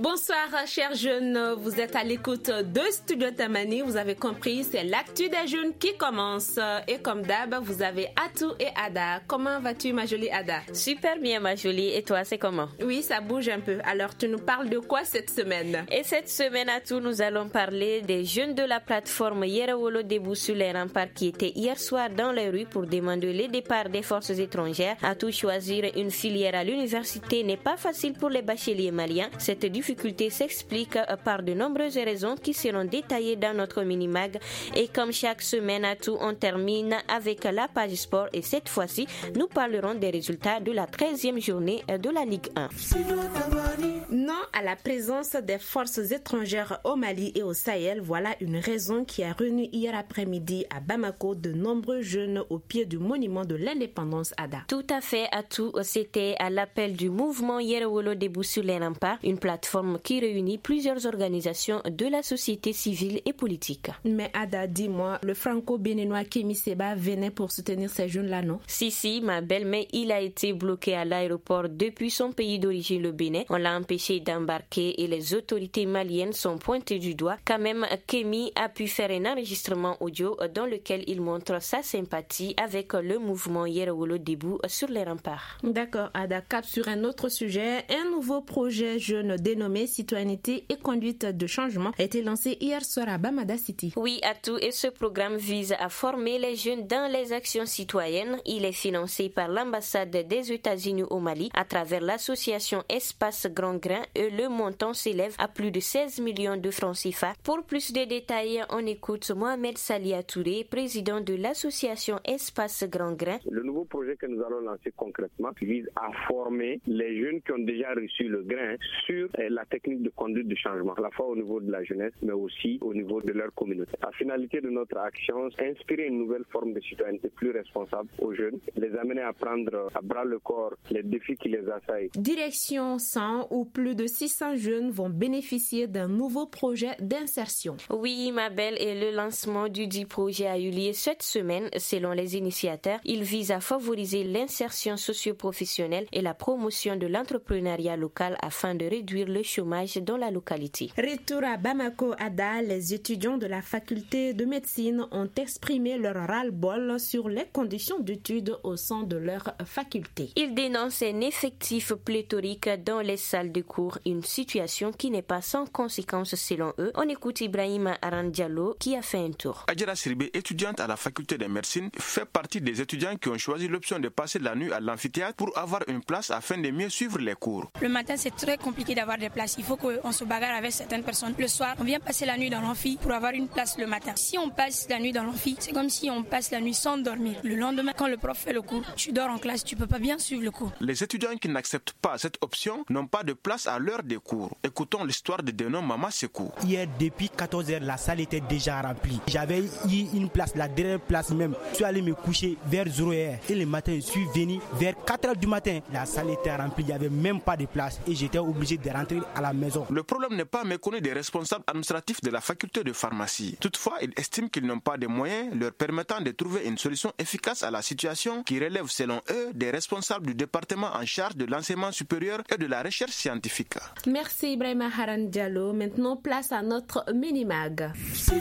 Bonsoir chers jeunes, vous êtes à l'écoute de Studio Tamani, vous avez compris, c'est l'actu des jeunes qui commence. Et comme d'hab, vous avez Atou et Ada. Comment vas-tu ma jolie Ada? Super bien ma jolie, et toi c'est comment? Oui, ça bouge un peu. Alors tu nous parles de quoi cette semaine? Et cette semaine Atou, nous allons parler des jeunes de la plateforme Yerawolo Debout sur les remparts qui étaient hier soir dans les rues pour demander le départ des forces étrangères. Atou, choisir une filière à l'université n'est pas facile pour les bacheliers maliens. Cette difficulté s'explique par de nombreuses raisons qui seront détaillées dans notre mini-mag. Et comme chaque semaine à tout, on termine avec la page sport et cette fois-ci, nous parlerons des résultats de la 13e journée de la Ligue 1. Non à la présence des forces étrangères au Mali et au Sahel, voilà une raison qui a réuni hier après-midi à Bamako de nombreux jeunes au pied du monument de l'indépendance Ada. Tout à fait, Atou, c'était à l'appel du mouvement Yerawolo Debout sur les remparts, une plateforme qui réunit plusieurs organisations de la société civile et politique. Mais Ada, dis-moi, le franco-béninois Kémy Séba venait pour soutenir ces jeunes-là, non? Si, ma belle, mais il a été bloqué à l'aéroport depuis son pays d'origine, le Bénin. On l'a empêché d'embarquer et les autorités maliennes sont pointées du doigt. Quand même, Kémy a pu faire un enregistrement audio dans lequel il montre sa sympathie avec le mouvement Yerawolo Debout sur les remparts. D'accord, Ada, cap sur un autre sujet. Un nouveau projet jeune dénommé Citoyenneté et conduite de changement a été lancé hier soir à Bamada City. Oui, Atou, et ce programme vise à former les jeunes dans les actions citoyennes. Il est financé par l'ambassade des États-Unis au Mali à travers l'association Espace Grand Grain et le montant s'élève à plus de 16 millions de francs CFA. Pour plus de détails, on écoute Mohamed Salia Touré, président de l'association Espace Grand Grain. Le nouveau projet que nous allons lancer concrètement vise à former les jeunes qui ont déjà reçu le grain sur la technique de conduite de changement, à la fois au niveau de la jeunesse, mais aussi au niveau de leur communauté. La finalité de notre action, c'est inspirer une nouvelle forme de citoyenneté plus responsable aux jeunes, les amener à prendre à bras le corps les défis qui les assaillent. Direction 100, où plus de 600 jeunes vont bénéficier d'un nouveau projet d'insertion. Oui, ma belle, et le lancement du dit projet a eu lieu cette semaine. Selon les initiateurs, il vise à favoriser l'insertion socio-professionnelle et la promotion de l'entrepreneuriat local afin de réduire le chômage dans la localité. Retour à Bamako, Ada, les étudiants de la faculté de médecine ont exprimé leur ras-le-bol sur les conditions d'études au sein de leur faculté. Ils dénoncent un effectif pléthorique dans les salles de cours, une situation qui n'est pas sans conséquences selon eux. On écoute Ibrahim Arandialo qui a fait un tour. Adjara Siribé, étudiante à la faculté de médecine, fait partie des étudiants qui ont choisi l'option de passer la nuit à l'amphithéâtre pour avoir une place afin de mieux suivre les cours. Le matin, c'est très compliqué d'avoir des places. Il faut qu'on se bagarre avec certaines personnes. Le soir, on vient passer la nuit dans l'amphi pour avoir une place le matin. Si on passe la nuit dans l'amphi, c'est comme si on passe la nuit sans dormir. Le lendemain, quand le prof fait le cours, tu dors en classe, tu peux pas bien suivre le cours. Les étudiants qui n'acceptent pas cette option n'ont pas de place à l'heure des cours. Écoutons l'histoire de Denon Mama Sekou. Hier, depuis 14h, la salle était déjà remplie. J'avais eu une place, la dernière place même. Je suis allé me coucher vers 0h. Et le matin, je suis venu vers 4h du matin. La salle était remplie, il n'y avait même pas de place. Et j'étais obligé de rentrer à la maison. Le problème n'est pas méconnu des responsables administratifs de la faculté de pharmacie. Toutefois, ils estiment qu'ils n'ont pas de moyens leur permettant de trouver une solution efficace à la situation qui relève selon eux des responsables du département en charge de l'enseignement supérieur et de la recherche scientifique. Merci Ibrahima Haran Diallo. Maintenant, place à notre mini-mag.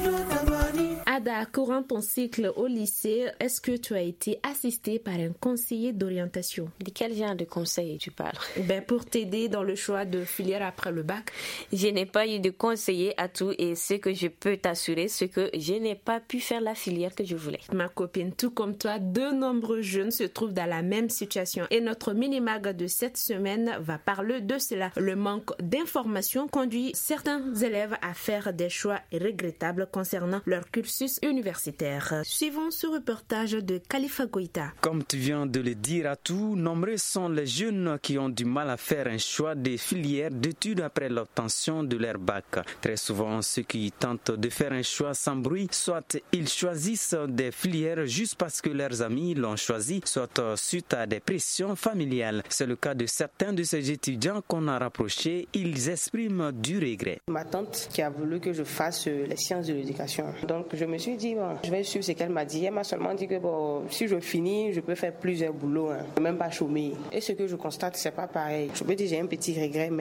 Ada, courant ton cycle au lycée, est-ce que tu as été assistée par un conseiller d'orientation? De quel genre de conseil tu parles? Pour t'aider dans le choix de filière après le bac. Je n'ai pas eu de conseiller à tout et ce que je peux t'assurer, c'est que je n'ai pas pu faire la filière que je voulais. Ma copine, tout comme toi, de nombreux jeunes se trouvent dans la même situation et notre mini-mag de cette semaine va parler de cela. Le manque d'informations conduit certains élèves à faire des choix regrettables concernant leur cursus universitaire. Suivons ce reportage de Khalifa Goïta. Comme tu viens de le dire à tout, nombreux sont les jeunes qui ont du mal à faire un choix des filières d'études après l'obtention de leur bac. Très souvent, ceux qui tentent de faire un choix sans bruit, soit ils choisissent des filières juste parce que leurs amis l'ont choisi, soit suite à des pressions familiales. C'est le cas de certains de ces étudiants qu'on a rapprochés. Ils expriment du regret. Ma tante qui a voulu que je fasse les sciences de l'éducation. Donc je me suis dit, je vais suivre ce qu'elle m'a dit. Elle m'a seulement dit que si je finis, je peux faire plusieurs boulots, même pas chômer. Et ce que je constate, c'est pas pareil. Je peux dire j'ai un petit regret, mais ça va aller.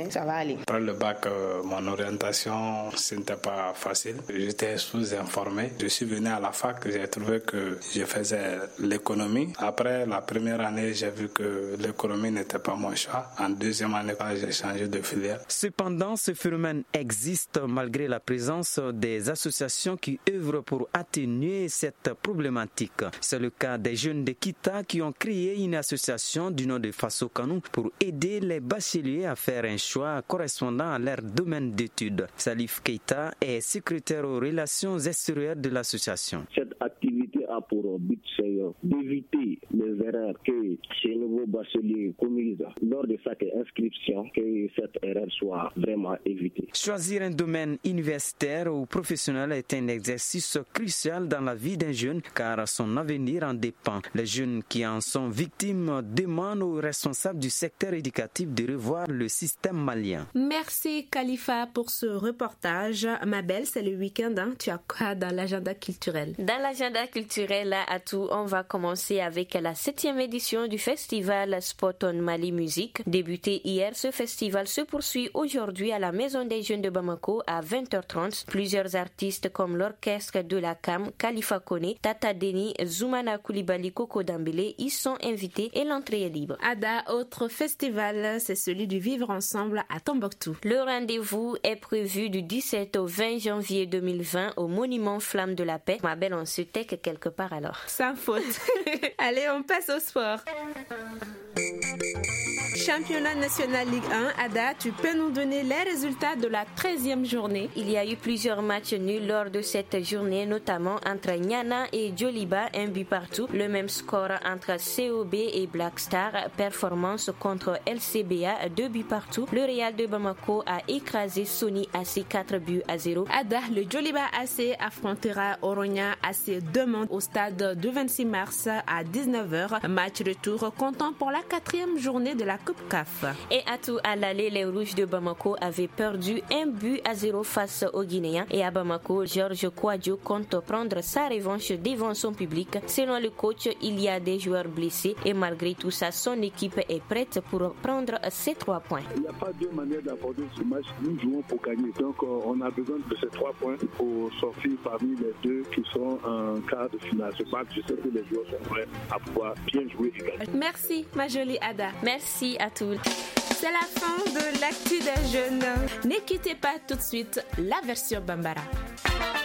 aller. Après le bac, mon orientation, ce n'était pas facile. J'étais sous-informé. Je suis venu à la fac, j'ai trouvé que je faisais l'économie. Après la première année, j'ai vu que l'économie n'était pas mon choix. En deuxième année, j'ai changé de filière. Cependant, ce phénomène existe malgré la présence des associations qui œuvrent pour atténuer cette problématique. C'est le cas des jeunes de Kita qui ont créé une association du nom de Faso Kanou pour aider les bacheliers à faire un choix correspondant à leur domaine d'études. Salif Keita est secrétaire aux relations extérieures de l'association. Cette activité a pour but d'éviter les erreurs que ces nouveaux bacheliers commettent lors de chaque inscription, que cette erreur soit vraiment évitée. Choisir un domaine universitaire ou professionnel est un exercice crucial dans la vie d'un jeune car son avenir en dépend. Les jeunes qui en sont victimes demandent aux responsables du secteur éducatif de revoir le système malien. Merci Khalifa pour ce reportage. Ma belle, c'est le week-end, hein? Tu as quoi dans l'agenda culturel? Dans l'agenda culturel, à tout, on va commencer avec la 7e édition du festival Spot on Mali Music. Débuté hier, ce festival se poursuit aujourd'hui à la Maison des Jeunes de Bamako à 20h30. Plusieurs artistes comme l'orchestre de la CAM, Khalifa Kone, Tata Deni, Zoumana Koulibaly, Coco Dambélé y sont invités et l'entrée est libre. Ada, autre festival, c'est celui du Vivre Ensemble à Tombouctou. Le rendez-vous est prévu du 17 au 20 janvier 2020 au Monument Flamme de la Paix. Ma belle, on se tait quelque part alors. Sans faute. Allez, on passe au sport. Championnat national Ligue 1, Ada, tu peux nous donner les résultats de la 13e journée? Il y a eu plusieurs matchs nuls lors de cette journée, notamment entre Niana et Djoliba, 1 but partout. Le même score entre COB et Black Star, Performance contre LCBA, 2 buts partout. Le Real de Bamako a écrasé Sony AC 4-0. Ada, le Djoliba AC affrontera Oronia AC demain au stade du 26 mars à 19h. Match retour comptant pour la 4e journée de la Coupe CAF. Et à tout à l'aller, les Rouges de Bamako avaient perdu 1-0 face aux Guinéens. Et à Bamako, Georges Kouadio compte prendre sa revanche devant son public. Selon le coach, il y a des joueurs blessés et malgré tout ça, son équipe est prête pour prendre ses 3 points. Il n'y a pas deux manières d'aborder ce match. Nous jouons pour gagner. Donc on a besoin de ces 3 points pour sortir parmi les 2 qui sont en quart de finale. Ce match, je sais que les joueurs sont prêts à pouvoir bien jouer et gagner. Merci ma jolie Ada. Merci à tous. C'est la fin de l'actu des jeunes. Ne quittez pas tout de suite la version Bambara.